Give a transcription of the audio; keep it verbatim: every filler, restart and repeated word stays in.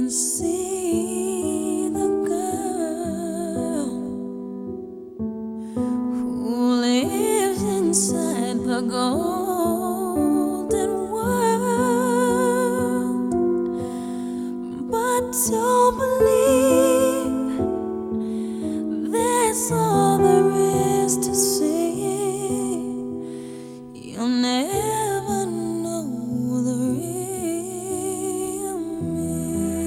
see the girl who lives inside the golden world, but don't believe